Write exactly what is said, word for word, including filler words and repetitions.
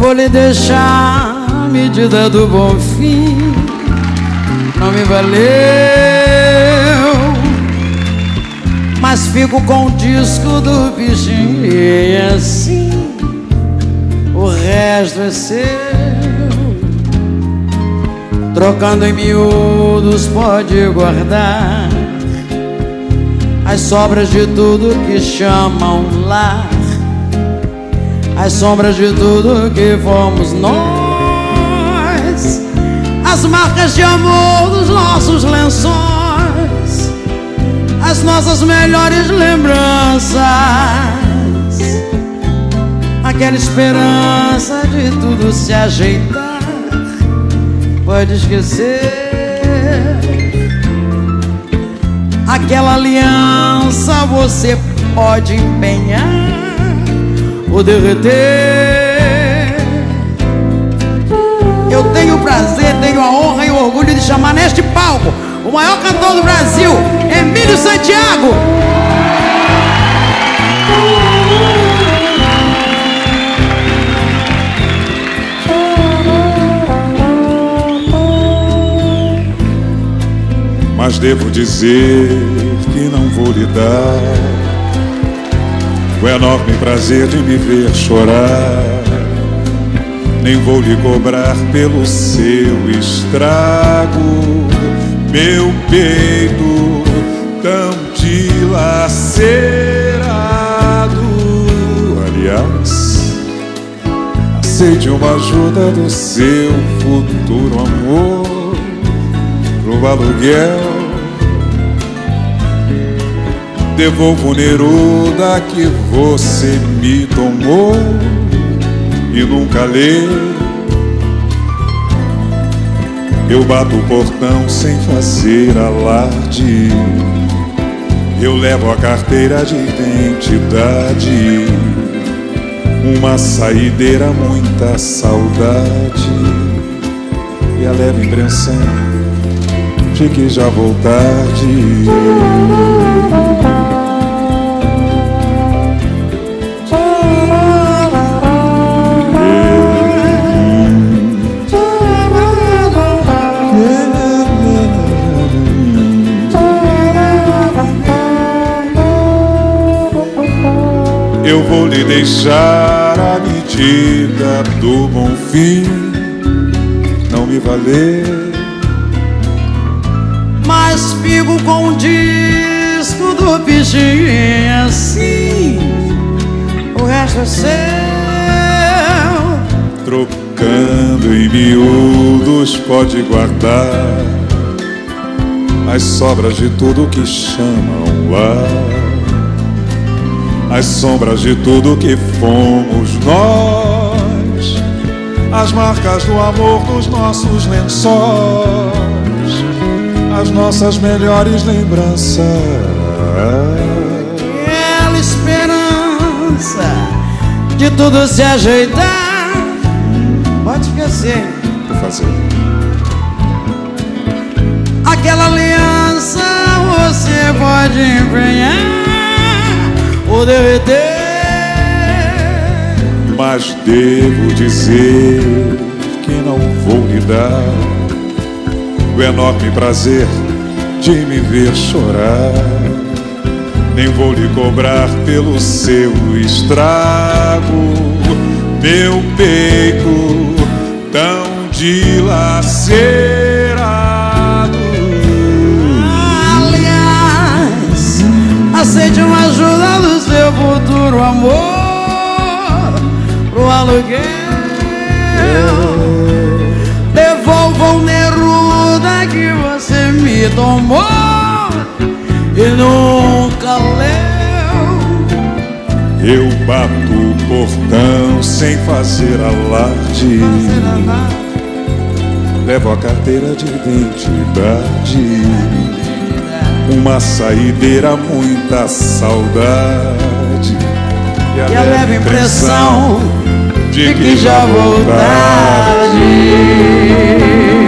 vou lhe deixar a medida do bom fim. Não me valeu, mas fico com o disco do bichinho. E assim o resto é seu. Trocando em miúdos pode guardar as sobras de tudo que chamam lar, as sombras de tudo que fomos nós, as marcas de amor dos nossos lençóis, as nossas melhores lembranças, aquela esperança de tudo se ajeitar. Pode esquecer aquela aliança, você pode empenhar ou derreter. Eu tenho o prazer, tenho a honra e o orgulho de chamar neste palco o maior cantor do Brasil, Emílio Santiago. Mas devo dizer que não vou lhe dar o enorme prazer de me ver chorar, nem vou lhe cobrar pelo seu estrago. Meu peito tão dilacerado. Aliás, aceite uma ajuda do seu futuro amor pro aluguel. Devolvo o Neruda que você me tomou e nunca leu. Eu bato o portão sem fazer alarde, eu levo a carteira de identidade, uma saideira, muita saudade e a leve impressão de que já vou tarde. Eu vou lhe deixar a medida do bom fim. Não me valer, mas fico com o disco do bichinho. Assim o resto é seu. Trocando em miúdos pode guardar as sobras de tudo que chamam lar, as sombras de tudo que fomos nós, as marcas do amor dos nossos lençóis, as nossas melhores lembranças, aquela esperança de tudo se ajeitar. Pode esquecer, vou fazer aquela aliança, você pode empenhar ou derreter. Mas devo dizer que não vou lhe dar o enorme prazer de me ver chorar, nem vou lhe cobrar pelo seu estrago. Meu peito tão dilacerado. Aliás, aceite uma ajuda do seu futuro amor pro aluguel. Devolva o Neruda que você me tomou e nunca leu. Eu bato o portão sem fazer alarde, levo a carteira de identidade, uma saideira, muita saudade e a, e a leve impressão de que já vou tarde.